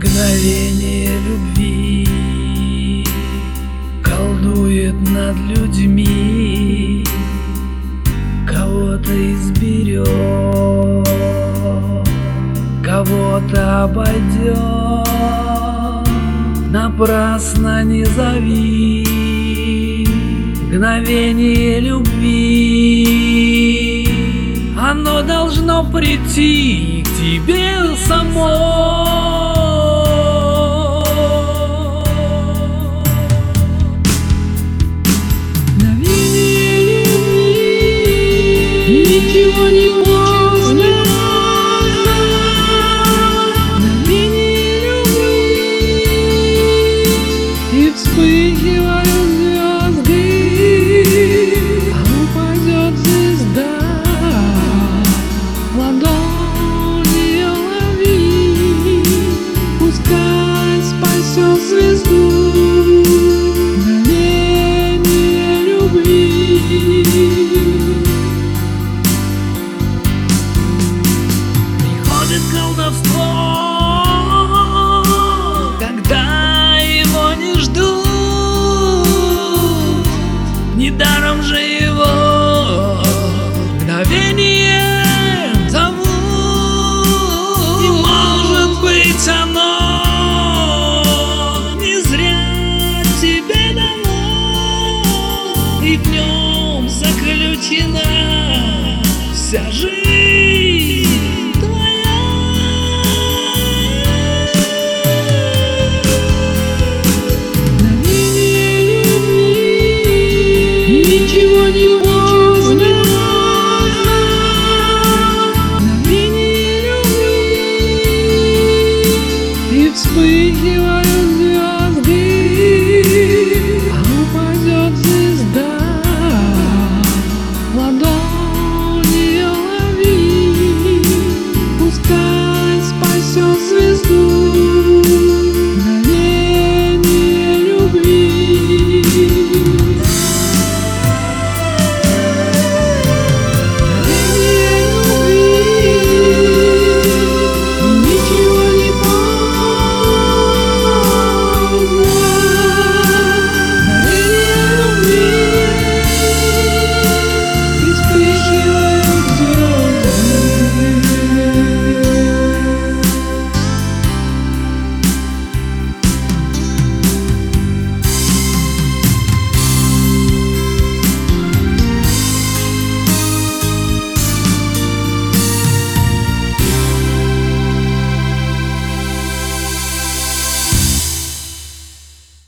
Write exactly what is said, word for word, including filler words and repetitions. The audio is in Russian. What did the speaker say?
Мгновение любви колдует над людьми, кого-то изберет, кого-то обойдет. Напрасно не зови мгновение любви, оно должно прийти к тебе само. Ничего не поздно, мгновение любви, и вспыхивают звезды, а упадет звезда, ладонь ее лови, пускай спасет звезду. Мгновение любви. Колдовство, когда его не ждут, недаром же его мгновение зовут. И может быть оно не зря тебе дано, и в нем заключена вся жизнь. Ничего не поздно, мгновение любви, и вспыхивает